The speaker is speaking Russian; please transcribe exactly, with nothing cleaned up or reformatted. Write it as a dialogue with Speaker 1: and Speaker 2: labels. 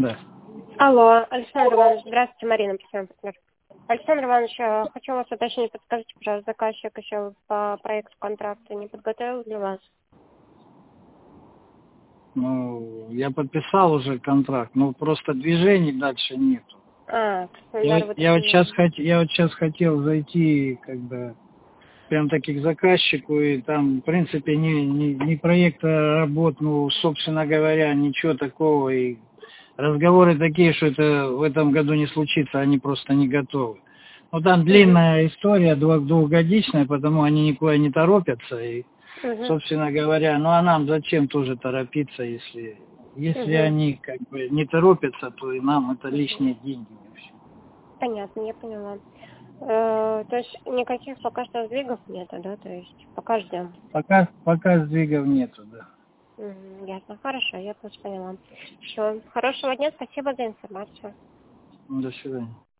Speaker 1: Да.
Speaker 2: Алло, Александр Иванович, здравствуйте, Марина, спасибо. Александр Иванович, э, хочу вас уточнить, подскажите, пожалуйста, заказчик еще по проекту контракта не подготовил для вас?
Speaker 1: Ну, я подписал уже контракт, но просто движений дальше нету.
Speaker 2: А,
Speaker 1: Я,
Speaker 2: Краснодар
Speaker 1: вот- я вот сейчас
Speaker 2: водоканал.
Speaker 1: хот, я вот сейчас хотел зайти, как бы, прям таки к заказчику, и там, в принципе, не, не, не проекта работ, ну, собственно говоря, ничего такого, и разговоры такие, что это в этом году не случится, они просто не готовы. Ну, там длинная история, двух- двухгодичная, потому они никуда не торопятся, и,
Speaker 2: Угу,
Speaker 1: собственно говоря, ну, а нам зачем тоже торопиться, если, если
Speaker 2: угу,
Speaker 1: они, как бы, не торопятся, то и нам это
Speaker 2: угу.
Speaker 1: лишние деньги вообще.
Speaker 2: Понятно, я поняла. Э, то есть никаких пока что сдвигов нету, да? То есть пока ждем.
Speaker 1: Пока, пока сдвигов нету, да.
Speaker 2: Угу, ясно, хорошо, я просто поняла. Все, хорошего дня, спасибо за информацию.
Speaker 1: Ну, до свидания.